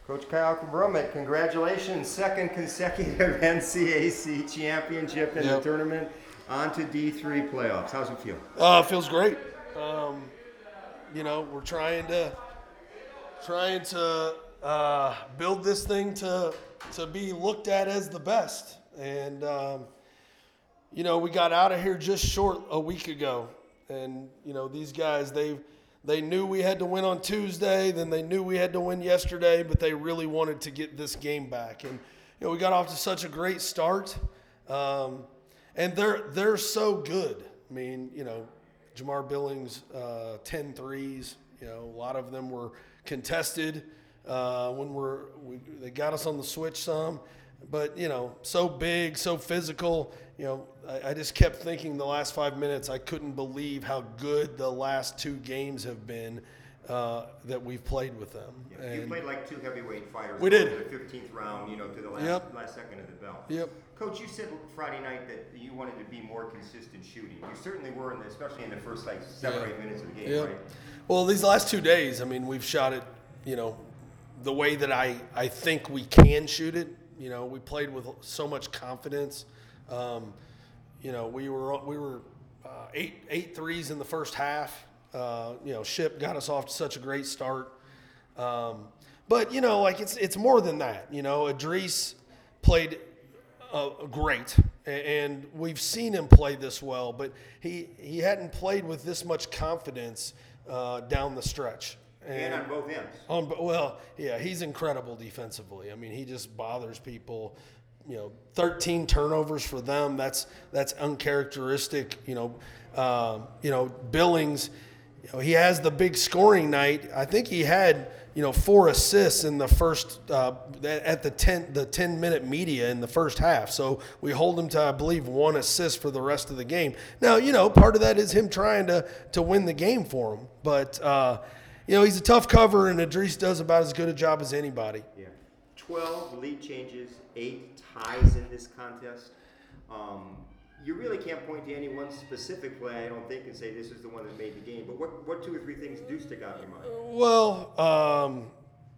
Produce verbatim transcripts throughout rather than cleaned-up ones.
Coach Kyle Cabrummett, congratulations, second consecutive N C A C championship in Yep. the tournament, on to D three playoffs. How's it feel? Uh, feels great. Um, you know, we're trying to trying to uh, build this thing to to be looked at as the best, and um, you know, we got out of here just short a week ago, and you know, these guys they they knew we had to win on Tuesday, then they knew we had to win yesterday, but they really wanted to get this game back, and you know, we got off to such a great start, um, and they're they're so good. I mean, you know, Jamar Billings, uh, ten threes. You know, a lot of them were contested uh, when we're we, they got us on the switch some, but you know, so big, so physical. You know, I, I just kept thinking the last five minutes. I couldn't believe how good the last two games have been uh, that we've played with them. Yeah, you And played like two heavyweight fighters. We did. In the fifteenth round, you know, to the last, Yep. last second of the bell. Yep. Coach, you said Friday night that you wanted to be more consistent shooting. You certainly were, in the, especially in the first like seven or Yeah. eight minutes of the game, Yeah. right? Well, these last two days, I mean, we've shot it, you know, the way that I, I think we can shoot it. You know, we played with so much confidence. Um, you know, we were we were uh, eight eight threes in the first half. Uh, you know, Ship got us off to such a great start. Um, but you know, like it's it's more than that. You know, Idris played uh, great, and we've seen him play this well, but he he hadn't played with this much confidence uh, down the stretch. And on both ends. On, well, yeah, he's incredible defensively. I mean, he just bothers people. You know, thirteen turnovers for them. That's that's uncharacteristic. You know, uh, you know Billings. You know, he has the big scoring night. I think he had you know four assists in the first uh, at the ten the ten minute media in the first half. So we hold him to, I believe, one assist for the rest of the game. Now, you know, part of that is him trying to to win the game for him, but. Uh, You know, he's a tough cover, and Idris does about as good a job as anybody. Yeah. twelve lead changes, eight ties in this contest. Um, you really can't point to any one specific play, I don't think, and say this is the one that made the game. But what, what two or three things do stick out in your mind? Well, um,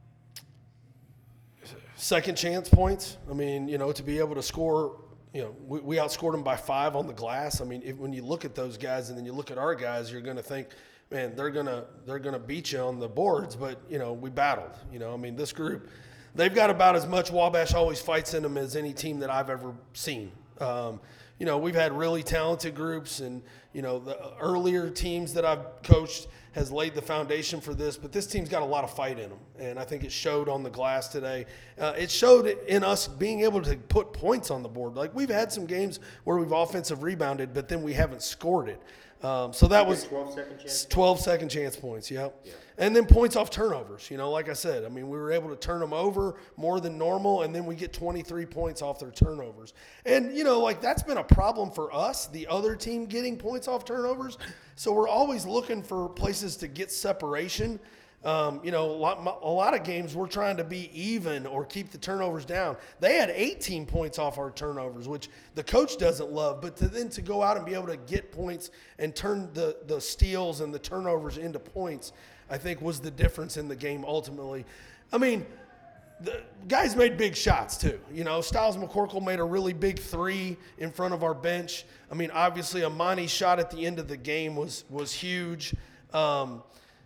second chance points. I mean, you know, to be able to score, you know, we, we outscored them by five on the glass. I mean, if, when you look at those guys and then you look at our guys, you're going to think, man, they're gonna they're gonna beat you on the boards, but you know we battled. You know, I mean, this group, they've got about as much Wabash always fights in them as any team that I've ever seen. Um, you know, we've had really talented groups, and you know the earlier teams that I've coached has laid the foundation for this. But this team's got a lot of fight in them, and I think it showed on the glass today. Uh, it showed in us being able to put points on the board. Like we've had some games where we've offensive rebounded, but then we haven't scored it. Um, so that was twelve second chance? twelve second chance points, yep. Yeah. And then points off turnovers, you know, like I said. I mean, we were able to turn them over more than normal, and then we get twenty-three points off their turnovers. And, you know, like that's been a problem for us, the other team getting points off turnovers. So we're always looking for places to get separation. Um, you know, a lot, a lot of games we're trying to be even or keep the turnovers down. They had eighteen points off our turnovers, which the coach doesn't love. But to then to go out and be able to get points and turn the, the steals and the turnovers into points, I think was the difference in the game ultimately. I mean, the guys made big shots too. You know, Styles McCorkle made a really big three in front of our bench. I mean, obviously Amani's shot at the end of the game was was huge. Um,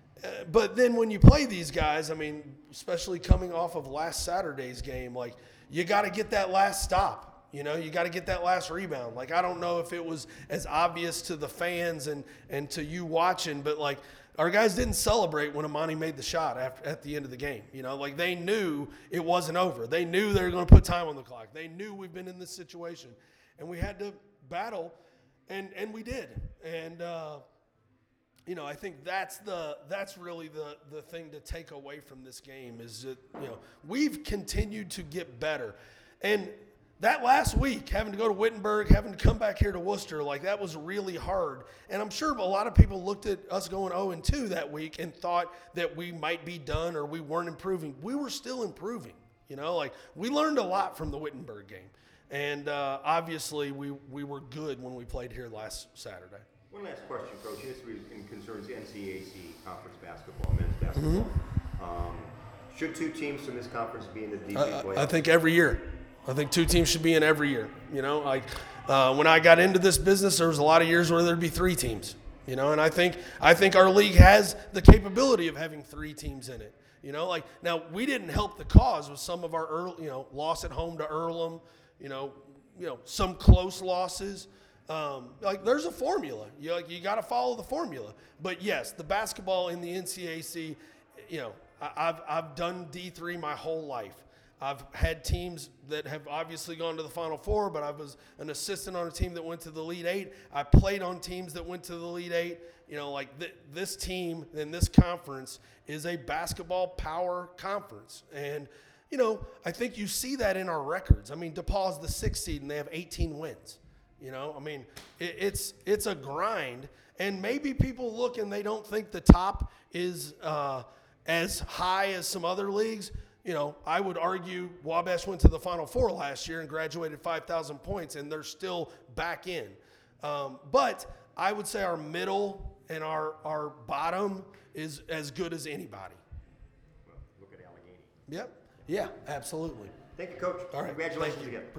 But then when you play these guys, I mean, especially coming off of last Saturday's game, like you got to get that last stop. You know, you got to get that last rebound. Like I don't know if it was as obvious to the fans and and to you watching, but like our guys didn't celebrate when Amani made the shot after, at the end of the game. You know, like they knew it wasn't over. They knew they were going to put time on the clock. They knew we've been in this situation, and we had to battle, and and we did. And uh, you know, I think that's the that's really the the thing to take away from this game is that, you know, we've continued to get better. And that last week, having to go to Wittenberg, having to come back here to Worcester, like that was really hard. And I'm sure a lot of people looked at us going oh and two that week and thought that we might be done or we weren't improving. We were still improving. You know, like we learned a lot from the Wittenberg game. And uh, obviously we, we were good when we played here last Saturday. One last question, Coach. This concerns N C A A C conference basketball, men's basketball. Mm-hmm. Um, Should two teams from this conference be in the D three I, playoffs? I think every year. I think two teams should be in every year. You know, like uh, when I got into this business, there was a lot of years where there'd be three teams. You know, and I think I think our league has the capability of having three teams in it. You know, like now we didn't help the cause with some of our early, you know, loss at home to Earlham. You know, you know some close losses. Um, like there's a formula. You like you got to follow the formula. But yes, the basketball in the N C A A C. You know, I, I've I've done D three my whole life. I've had teams that have obviously gone to the Final Four, but I was an assistant on a team that went to the Elite Eight. I played on teams that went to the Elite Eight. You know, like th- this team and this conference is a basketball power conference. And, you know, I think you see that in our records. I mean, DePauw's the sixth seed, and they have eighteen wins. You know, I mean, it, it's it's a grind. And maybe people look and they don't think the top is uh, as high as some other leagues. You know, I would argue Wabash went to the Final Four last year and graduated five thousand points, and they're still back in. Um, but I would say our middle and our, our bottom is as good as anybody. Well, look at Allegheny. Yep. Yeah, absolutely. Thank you, Coach. All right. Congratulations Thank you. again.